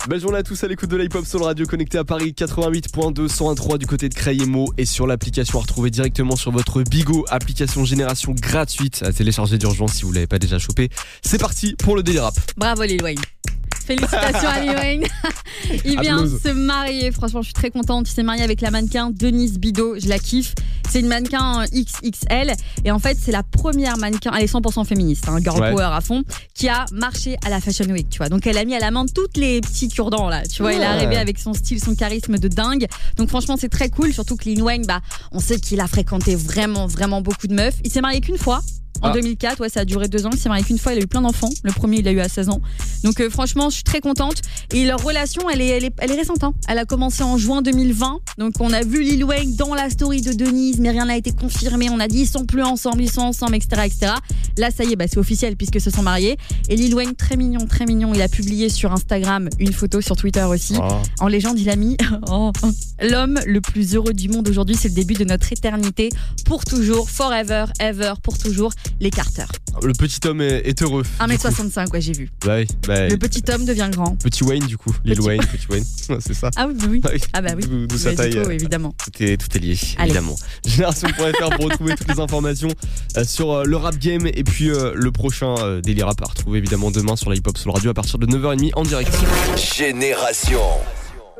Belle journée à tous à l'écoute de l'Hip Hop Soul Radio, connecté à Paris 88.2, 101.3 du côté de Crayemo et sur l'application à retrouver directement sur votre Bigo, application génération gratuite à télécharger d'urgence si vous l'avez pas déjà chopé. C'est parti pour le Daily Rap. Bravo Lil Wayne. Félicitations à Lil Wayne. Il vient Applause. se marier. Franchement, je suis très contente. Il s'est marié avec la mannequin Denise Bidot. Je la kiffe. C'est une mannequin XXL. Et en fait, c'est la première mannequin, elle est 100% féministe, girl Ouais. power à fond, qui a marché à la Fashion Week, tu vois. Donc, elle a mis à la main toutes les petits cure-dents, là. Tu vois, elle est arrivée avec son style, son charisme de dingue. Donc, franchement, c'est très cool. Surtout que Lil Wayne, on sait qu'il a fréquenté vraiment, vraiment beaucoup de meufs. Il s'est marié qu'une fois. En 2004, ça a duré 2 ans. Il s'est marié qu'une fois, il a eu plein d'enfants. Le premier, il l'a eu à 16 ans. Donc franchement, je suis très contente. Et leur relation, elle est récente. Elle a commencé en juin 2020. Donc on a vu Lil Wayne dans la story de Denise, mais rien n'a été confirmé. On a dit ils sont plus ensemble, etc., etc. Là, ça y est, c'est officiel puisque se sont mariés. Et Lil Wayne, très mignon. Il a publié sur Instagram une photo, sur Twitter aussi. En légende, il a mis l'homme le plus heureux du monde aujourd'hui, c'est le début de notre éternité. Pour toujours, forever, ever, pour toujours. Les Carter. Le petit homme est heureux. 1m65, j'ai vu. Bah oui, Le petit homme devient grand. Petit Wayne du coup, Lil Wayne, petit Wayne, c'est ça. Ah oui. Ah oui. Ah bah oui. D'où sa taille. Évidemment. Tout est lié, Allez. évidemment. Génération.fr pour retrouver toutes les informations sur le rap game et puis le prochain Daily Rap à retrouver évidemment demain sur la Hip Hop Soul Radio à partir de 9h30 en direct. Génération.